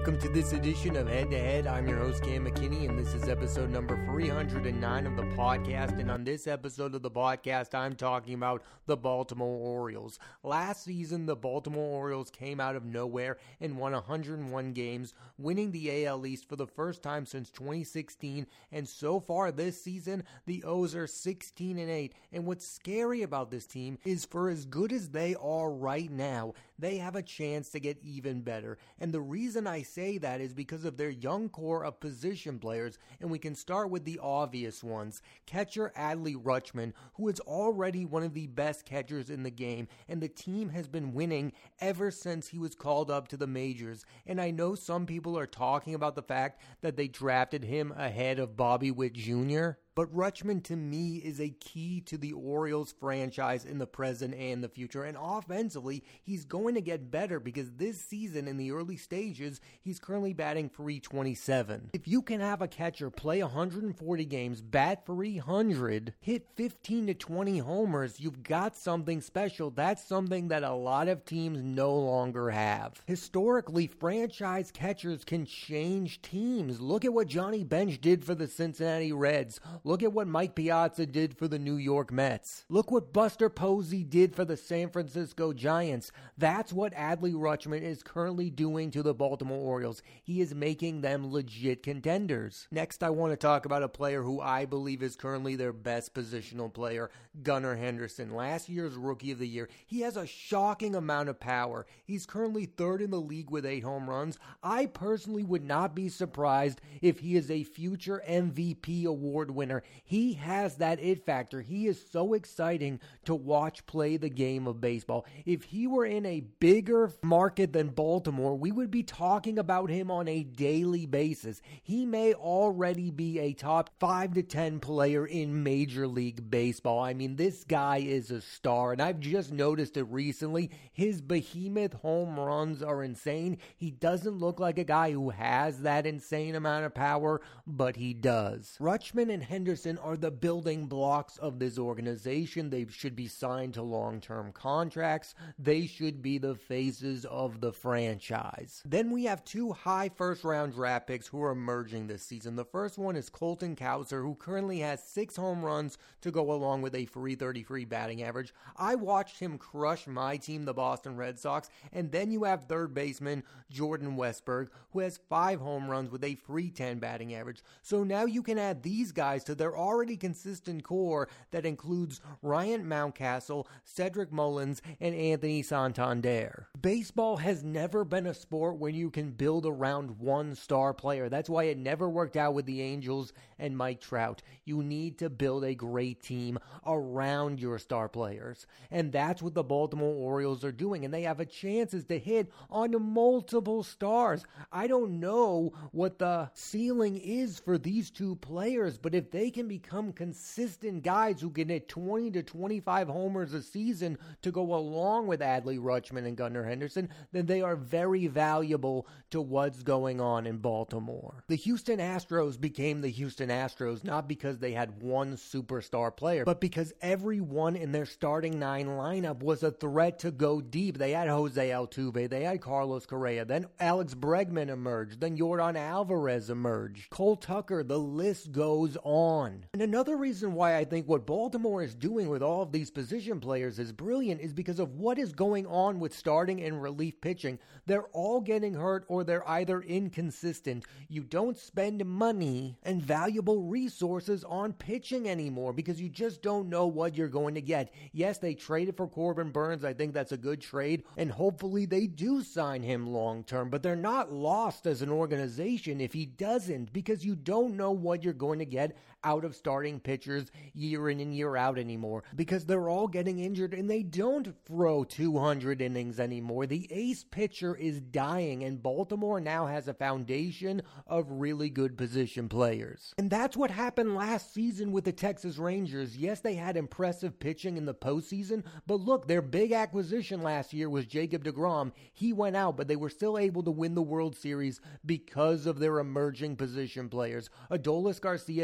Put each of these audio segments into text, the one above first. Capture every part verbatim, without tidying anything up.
Welcome to this edition of Head to Head. I'm your host, Cam McKinney, and this is episode number three hundred nine of the podcast. And on this episode of the podcast, I'm talking about the Baltimore Orioles. Last season, the Baltimore Orioles came out of nowhere and won one hundred one games, winning the A L East for the first time since twenty sixteen. And so far this season, the O's are sixteen and eight. And what's scary about this team is, for as good as they are right now, they have a chance to get even better. And the reason I say that is because of their young core of position players, and we can start with the obvious ones. Catcher Adley Rutschman, who is already one of the best catchers in the game, and the team has been winning ever since he was called up to the majors. And I know some people are talking about the fact that they drafted him ahead of Bobby Witt Junior, but Rutschman, to me, is a key to the Orioles franchise in the present and the future. And offensively, he's going to get better because this season, in the early stages, he's currently batting three twenty-seven. If you can have a catcher play one hundred forty games, bat three hundred, hit fifteen to twenty homers, you've got something special. That's something that a lot of teams no longer have. Historically, franchise catchers can change teams. Look at what Johnny Bench did for the Cincinnati Reds. Look at what Mike Piazza did for the New York Mets. Look what Buster Posey did for the San Francisco Giants. That's what Adley Rutschman is currently doing to the Baltimore Orioles. He is making them legit contenders. Next, I want to talk about a player who I believe is currently their best positional player, Gunnar Henderson. Last year's Rookie of the Year. He has a shocking amount of power. He's currently third in the league with eight home runs. I personally would not be surprised if he is a future M V P award winner. He has that it factor. He is so exciting to watch play the game of baseball. If he were in a bigger market than Baltimore, we would be talking about him on a daily basis. He may already be a top five to ten player in Major League Baseball. I mean, this guy is a star, and I've just noticed it recently. His behemoth home runs are insane. He doesn't look like a guy who has that insane amount of power, but he does. Rutschman and Henderson are the building blocks of this organization. They should be signed to long-term contracts. They should be the faces of the franchise. Then we have two high first-round draft picks who are emerging this season. The first one is Colton Cowser, who currently has six home runs to go along with a three thirty-three batting average. I watched him crush my team, the Boston Red Sox. And then you have third baseman Jordan Westburg, who has five home runs with a three ten batting average. So now you can add these guys to their already consistent core that includes Ryan Mountcastle, Cedric Mullins, and Anthony Santander. Baseball has never been a sport where you can build around one star player. That's why it never worked out with the Angels and Mike Trout. You need to build a great team around your star players. And that's what the Baltimore Orioles are doing. And they have a chances to hit on multiple stars. I don't know what the ceiling is for these two players, but if they can become consistent guys who can hit twenty to twenty-five homers a season to go along with Adley Rutschman and Gunnar Henderson, then they are very valuable to what's going on in Baltimore. The Houston Astros became the Houston Astros not because they had one superstar player, but because everyone in their starting nine lineup was a threat to go deep. They had Jose Altuve, they had Carlos Correa, then Alex Bregman emerged, then Yordan Alvarez emerged, Cole Tucker, the list goes on. And another reason why I think what Baltimore is doing with all of these position players is brilliant is because of what is going on with starting and relief pitching. They're all getting hurt or they're either inconsistent. You don't spend money and valuable resources on pitching anymore because you just don't know what you're going to get. Yes, they traded for Corbin Burns. I think that's a good trade, and hopefully they do sign him long term, but they're not lost as an organization if he doesn't, because you don't know what you're going to get out of starting pitchers year in and year out anymore, because they're all getting injured and they don't throw two hundred innings anymore. The ace pitcher is dying, and Baltimore now has a foundation of really good position players. And that's what happened last season with the Texas Rangers. Yes, they had impressive pitching in the postseason, but look, their big acquisition last year was Jacob deGrom. He went out, but they were still able to win the World Series because of their emerging position players. Adolis Garcia came out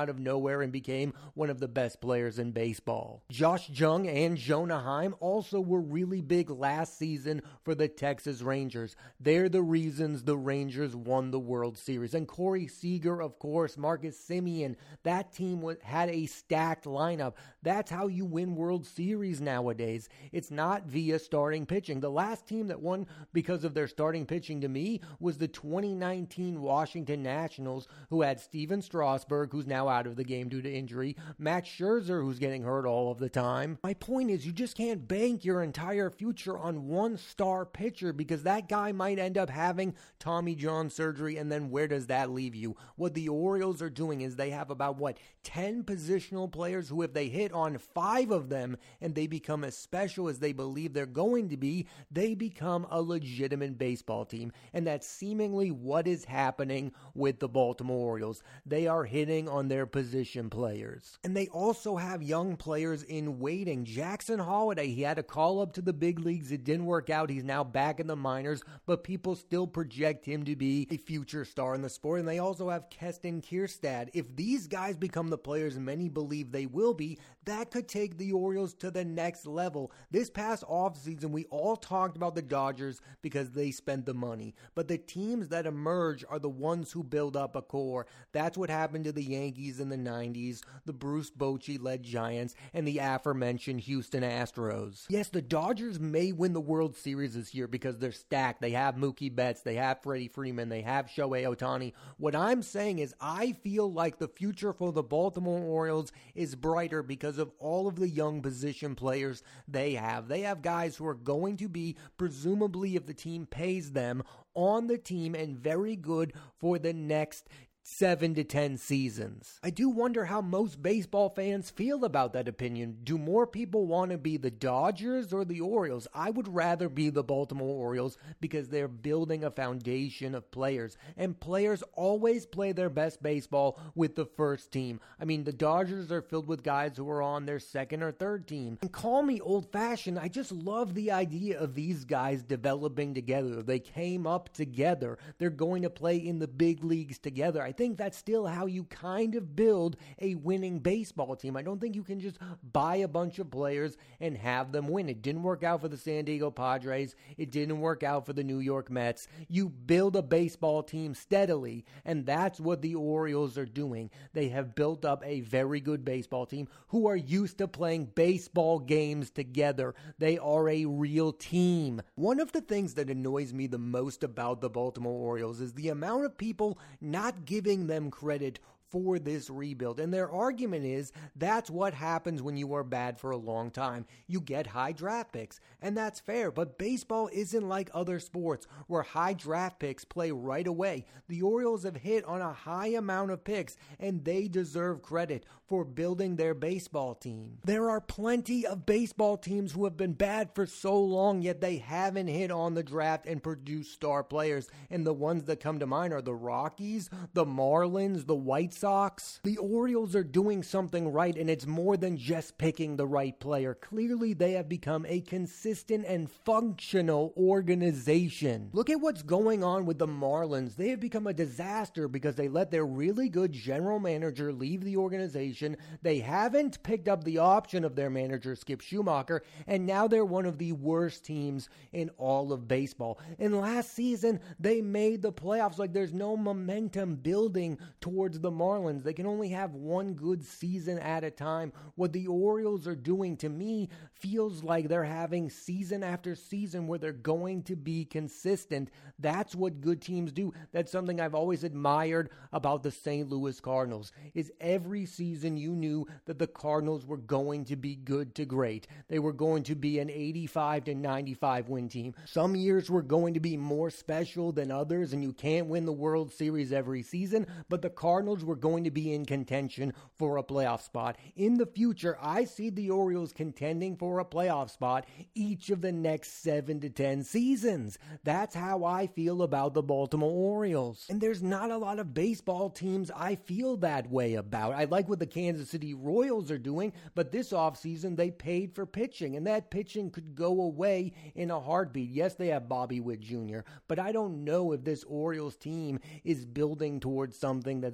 out of nowhere and became one of the best players in baseball. Josh Jung and Jonah Heim also were really big last season for the Texas Rangers. They're the reasons the Rangers won the World Series. And Corey Seager, of course, Marcus Semien, that team had a stacked lineup. That's how you win World Series nowadays. It's not via starting pitching. The last team that won because of their starting pitching to me was the twenty nineteen Washington Nationals, who had Steven Strasburg, who's now out of the game due to injury, Max Scherzer, who's getting hurt all of the time. My point is, you just can't bank your entire future on one star pitcher, because that guy might end up having Tommy John surgery, and then where does that leave you? What the Orioles are doing is they have about, what, ten positional players who, if they hit on five of them and they become as special as they believe they're going to be, they become a legitimate baseball team. And that's seemingly what is happening with the Baltimore Orioles. They are hitting on their position players. And they also have young players in waiting. Jackson Holliday, he had a call up to the big leagues. It didn't work out. He's now back in the minors, but people still project him to be a future star in the sport. And they also have Keston Kierstad. If these guys become the players many believe they will be, that could take the Orioles to the next level. This past offseason, we all talked about the Dodgers because they spent the money. But the teams that emerge are the ones who build up a core. That's what happened to the Yankees in the nineties, the Bruce Bochy-led Giants, and the aforementioned Houston Astros. Yes, the Dodgers may win the World Series this year because they're stacked. They have Mookie Betts, they have Freddie Freeman, they have Shohei Ohtani. What I'm saying is I feel like the future for the Baltimore Orioles is brighter because of all of the young position players they have. They have guys who are going to be, presumably if the team pays them, on the team and very good for the next seven to ten seasons. I do wonder how most baseball fans feel about that opinion. Do more people want to be the Dodgers or the Orioles? I would rather be the Baltimore Orioles because they're building a foundation of players, and players always play their best baseball with the first team. I mean, the Dodgers are filled with guys who are on their second or third team. And call me old-fashioned, I just love the idea of these guys developing together. They came up together. They're going to play in the big leagues together. I think that's still how you kind of build a winning baseball team. I don't think you can just buy a bunch of players and have them win. It didn't work out for the San Diego Padres. It didn't work out for the New York Mets. You build a baseball team steadily, and that's what the Orioles are doing. They have built up a very good baseball team who are used to playing baseball games together. They are a real team. One of the things that annoys me the most about the Baltimore Orioles is the amount of people not giving them credit for this rebuild. And their argument is that's what happens when you are bad for a long time. You get high draft picks, and that's fair. But baseball isn't like other sports where high draft picks play right away. The Orioles have hit on a high amount of picks, and they deserve credit for building their baseball team. There are plenty of baseball teams who have been bad for so long, yet they haven't hit on the draft and produced star players. And the ones that come to mind are the Rockies, the Marlins, the White Sox. The Orioles are doing something right, and it's more than just picking the right player. Clearly, they have become a consistent and functional organization. Look at what's going on with the Marlins. They have become a disaster because they let their really good general manager leave the organization. They haven't picked up the option of their manager, Skip Schumacher, and now they're one of the worst teams in all of baseball. And last season, they made the playoffs. Like, there's no momentum building towards the Marlins. They can only have one good season at a time. What the Orioles are doing, to me, feels like they're having season after season where they're going to be consistent. That's what good teams do. That's something I've always admired about the Saint Louis Cardinals, is every season you knew that the Cardinals were going to be good to great. They were going to be an eighty-five to ninety-five win team. Some years were going to be more special than others, and you can't win the World Series every season, but the Cardinals were going to be in contention for a playoff spot. In the future, I see the Orioles contending for a playoff spot each of the next seven to ten seasons. That's how I feel about the Baltimore Orioles. And there's not a lot of baseball teams I feel that way about. I like what the Kansas City Royals are doing, but this offseason they paid for pitching, and that pitching could go away in a heartbeat. Yes, they have Bobby Witt Junior, but I don't know if this Orioles team is building towards something that's going to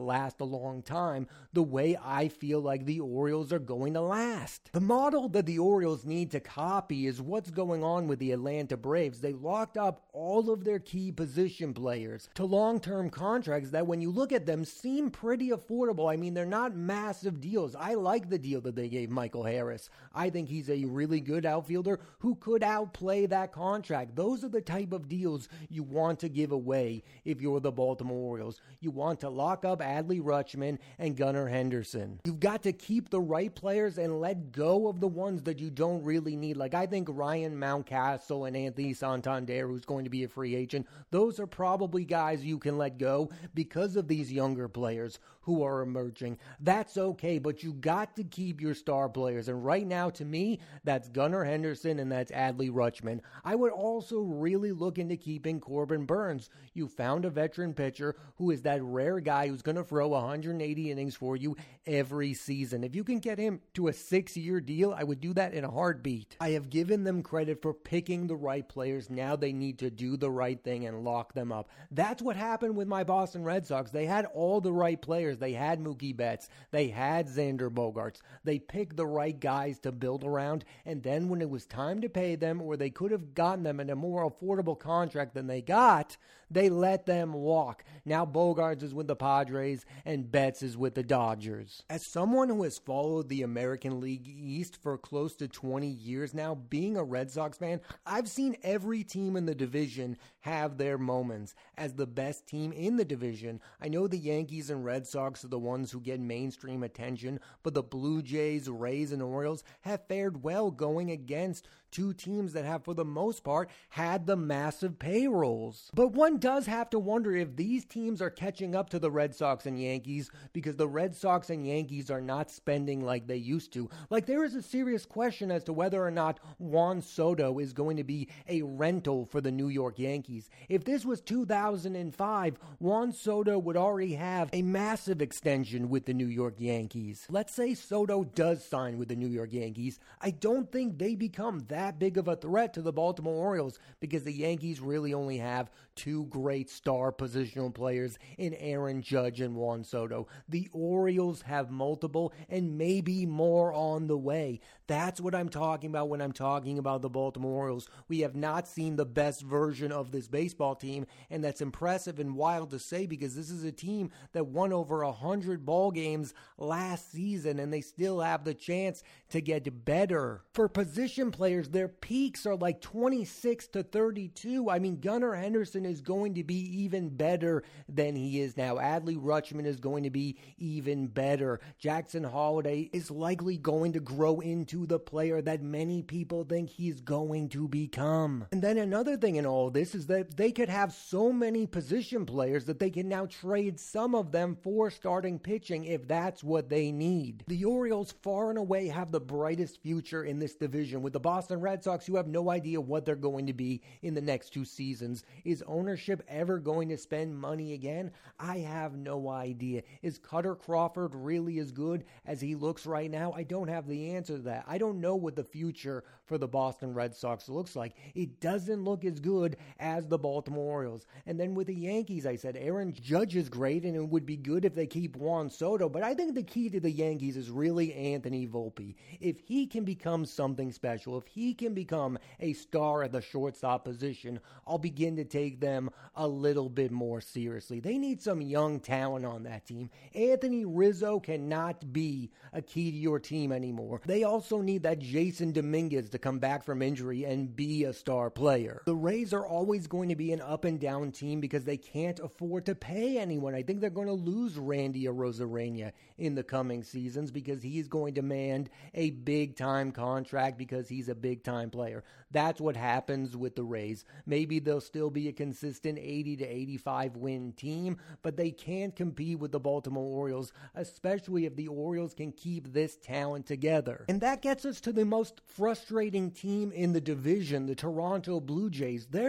last a long time the way I feel like the Orioles are going to last. The model that the Orioles need to copy is what's going on with the Atlanta Braves. They locked up all of their key position players to long-term contracts that, when you look at them, seem pretty affordable. I mean, they're not massive deals. I like the deal that they gave Michael Harris. I think he's a really good outfielder who could outplay that contract. Those are the type of deals you want to give away if you're the Baltimore Orioles. You want to lock up Adley Rutschman and Gunnar Henderson. You've got to keep the right players and let go of the ones that you don't really need. Like, I think Ryan Mountcastle and Anthony Santander, who's going to be a free agent, those are probably guys you can let go because of these younger players who are emerging. That's okay, but you got to keep your star players. And right now, to me, that's Gunnar Henderson and that's Adley Rutschman. I would also really look into keeping Corbin Burns. You found a veteran pitcher who is that rare guy who's going to throw one hundred eighty innings for you every season. If you can get him to a six-year deal, I would do that in a heartbeat. I have given them credit for picking the right players. Now they need to do the right thing and lock them up. That's what happened with my Boston Red Sox. They had all the right players. They had Mookie Betts. They had Xander Bogaerts. They picked the right guys to build around, and then when it was time to pay them, or they could have gotten them in a more affordable contract than they got, they let them walk. Now Bogaerts is with the Padres and Betts is with the Dodgers. As someone who has followed the American League East for close to twenty years now, being a Red Sox fan, I've seen every team in the division have their moments. As the best team in the division, I know the Yankees and Red Sox are the ones who get mainstream attention, but the Blue Jays, Rays, and Orioles have fared well going against two teams that have, for the most part, had the massive payrolls. But one does have to wonder if these teams are catching up to the Red Sox and Yankees, because the Red Sox and Yankees are not spending like they used to. Like, there is a serious question as to whether or not Juan Soto is going to be a rental for the New York Yankees. If this was two thousand five, Juan Soto would already have a massive extension with the New York Yankees. Let's say Soto does sign with the New York Yankees. I don't think they become that that big of a threat to the Baltimore Orioles, because the Yankees really only have two great star positional players in Aaron Judge and Juan Soto. The Orioles have multiple and maybe more on the way. That's what I'm talking about when I'm talking about the Baltimore Orioles. We have not seen the best version of this baseball team, and that's impressive and wild to say, because this is a team that won over one hundred ball games last season, and they still have the chance to get better. For position players, their peaks are like twenty-six to thirty-two. I mean, Gunnar Henderson is going to be even better than he is now. Adley Rutschman is going to be even better. Jackson Holliday is likely going to grow into the player that many people think he's going to become. And then another thing in all this is that they could have so many position players that they can now trade some of them for starting pitching if that's what they need. The Orioles far and away have the brightest future in this division, with the Boston Red Sox, who have no idea what they're going to be in the next two seasons. Is ownership ever going to spend money again? I have no idea. Is Cutter Crawford really as good as he looks right now? I don't have the answer to that. I don't know what the future for the Boston Red Sox looks like. It doesn't look as good as the Baltimore Orioles. And then with the Yankees, I said Aaron Judge is great, and it would be good if they keep Juan Soto, but I think the key to the Yankees is really Anthony Volpe. If he can become something special, if he can become a star at the shortstop position, I'll begin to take them a little bit more seriously. They need some young talent on that team. Anthony Rizzo cannot be a key to your team anymore. They also need that Jason Dominguez to come back from injury and be a star player. The Rays are always going to be an up and down team because they can't afford to pay anyone. I think they're going to lose Randy Arozarena in the coming seasons because he's going to demand a big time contract because he's a big time player. That's what happens with the Rays. Maybe they'll still be a consistent eighty to eighty-five win team, but they can't compete with the Baltimore Orioles, especially if the Orioles can keep this talent together. And that gets us to the most frustrating team in the division, the Toronto Blue Jays. They're the ones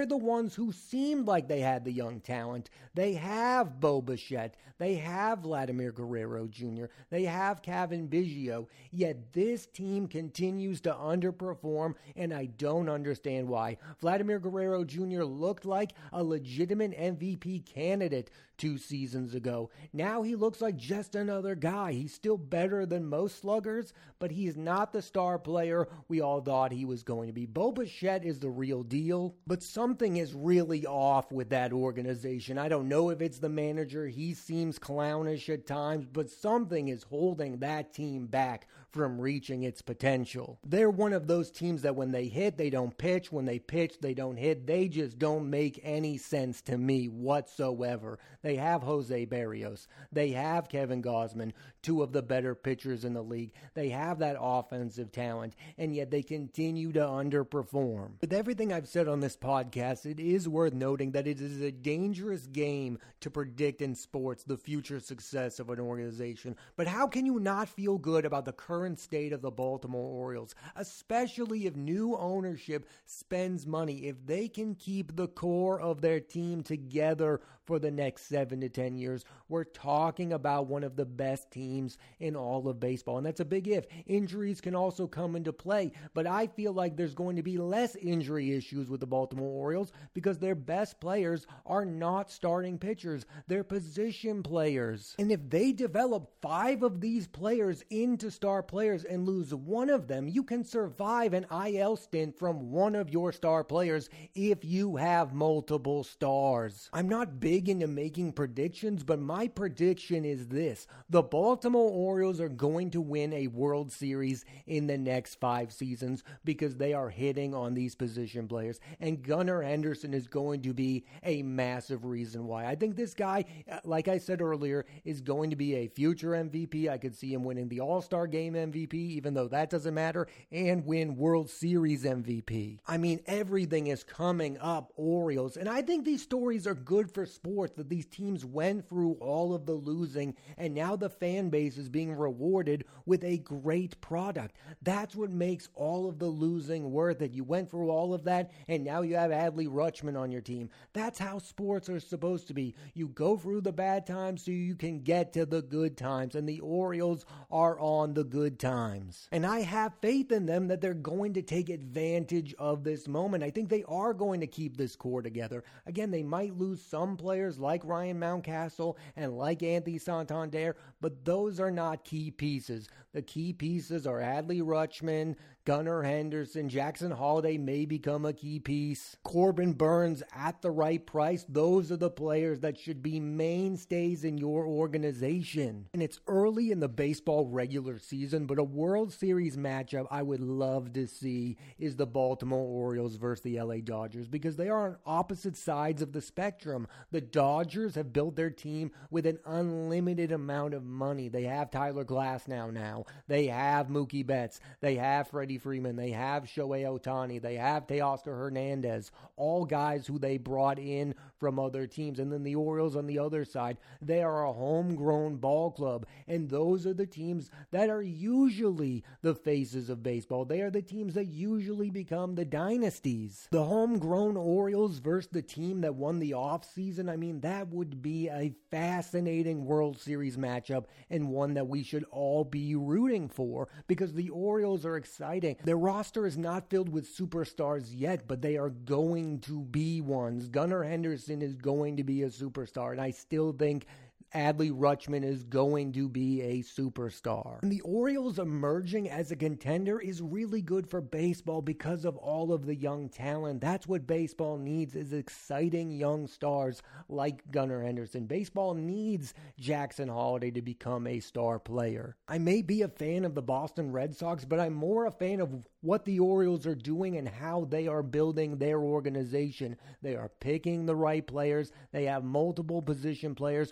Orioles, who seemed like they had the young talent, they have Bo Bichette, they have Vladimir Guerrero Junior, they have Cavan Biggio, yet this team continues to underperform, and I don't understand why. Vladimir Guerrero Junior looked like a legitimate M V P candidate two seasons ago. Now he looks like just another guy. He's still better than most sluggers, but he's not the star player we all thought he was going to be. Bo Bichette is the real deal, but something is really off with that organization. I don't know if it's the manager. He seems clownish at times, but something is holding that team back from reaching its potential. They're one of those teams that when they hit, they don't pitch. When they pitch, they don't hit. They just don't make any sense to me whatsoever. They have Jose Barrios. They have Kevin Gausman, two of the better pitchers in the league. They have that offensive talent, and yet they continue to underperform. With everything I've said on this podcast, it is worth noting that it is a dangerous game to predict in sports the future success of an organization. But how can you not feel good about the current state of the Baltimore Orioles, especially if new ownership spends money, if they can keep the core of their team together for the next seven to ten years? We're talking about one of the best teams in all of baseball, and that's a big if. Injuries can also come into play, but I feel like there's going to be less injury issues with the Baltimore Orioles because their best players are not starting pitchers. They're position players. And if they develop five of these players into star players and lose one of them, you can survive an I L stint from one of your star players if you have multiple stars. I'm not big into making predictions, but my prediction is this: the Baltimore Orioles are going to win a World Series in the next five seasons because they are hitting on these position players, and Gunnar Henderson is going to be a massive reason why. I think this guy, like I said earlier, is going to be a future M V P. I could see him winning the All-Star Game M V P, even though that doesn't matter, and win World Series M V P. I mean, everything is coming up Orioles, and I think these stories are good for sports, that these teams went through all of the losing, and now the fan base is being rewarded with a great product. That's what makes all of the losing worth it. You went through all of that, and now you have Adley Rutschman on your team. That's how sports are supposed to be. You go through the bad times so you can get to the good times, and the Orioles are on the good times. And I have faith in them that they're going to take advantage of this moment. I think they are going to keep this core together. Again, they might lose some players like Ryan Mountcastle and like Anthony Santander, but those are not key pieces. The key pieces are Adley Rutschman, Gunnar Henderson, Jackson Holliday may become a key piece, Corbin Burns at the right price. Those are the players that should be mainstays in your organization. And it's early in the baseball regular season, but a World Series matchup I would love to see is the Baltimore Orioles versus the L A Dodgers, because they are on opposite sides of the spectrum. The Dodgers have built their team with an unlimited amount of money. They have Tyler Glasnow now. They have Mookie Betts. They have Freddie Freeman. They have Shohei Ohtani. They have Teoscar Hernandez. All guys who they brought in from other teams. And then the Orioles on the other side, they are a homegrown ball club. And those are the teams that are usually the faces of baseball. They are the teams that usually become the dynasties. The homegrown Orioles versus the team that won the offseason, I mean, that would be a fascinating World Series matchup, and one that we should all be rooting for, because the Orioles are exciting. Their roster is not filled with superstars yet, but they are going to be ones. Gunnar Henderson is going to be a superstar, and I still think Adley Rutschman is going to be a superstar. And the Orioles emerging as a contender is really good for baseball because of all of the young talent. That's what baseball needs, is exciting young stars like Gunnar Henderson. Baseball needs Jackson Holliday to become a star player. I may be a fan of the Boston Red Sox, but I'm more a fan of what the Orioles are doing and how they are building their organization. They are picking the right players. They have multiple position players who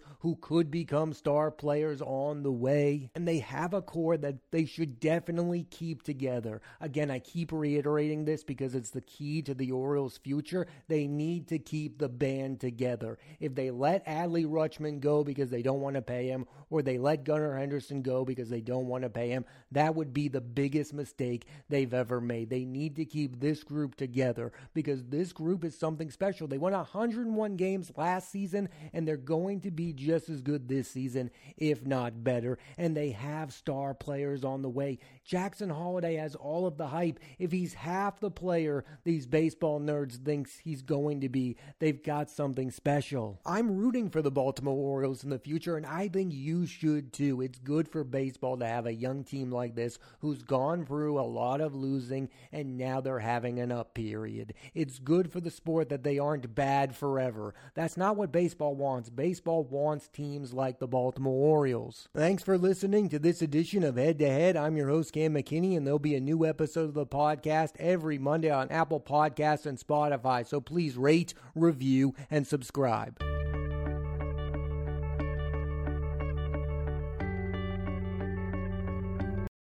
could become star players on the way, and they have a core that they should definitely keep together. Again, I keep reiterating this because it's the key to the Orioles' future. They need to keep the band together. If they let Adley Rutschman go because they don't want to pay him, or they let Gunnar Henderson go because they don't want to pay him, that would be the biggest mistake they've ever made. They need to keep this group together because this group is something special. They won one hundred one games last season, and they're going to be just as good this season, if not better, and they have star players on the way. Jackson Holliday has all of the hype. If he's half the player these baseball nerds thinks he's going to be, they've got something special. I'm rooting for the Baltimore Orioles in the future, and I think you should too. It's good for baseball to have a young team like this who's gone through a lot of losing, and now they're having an up period. It's good for the sport that they aren't bad forever. That's not what baseball wants. Baseball wants teams like the Baltimore Orioles. Thanks for listening to this edition of Head to Head. I'm your host, Cam McKinney, and there'll be a new episode of the podcast every Monday on Apple Podcasts and Spotify, so please rate, review, and subscribe.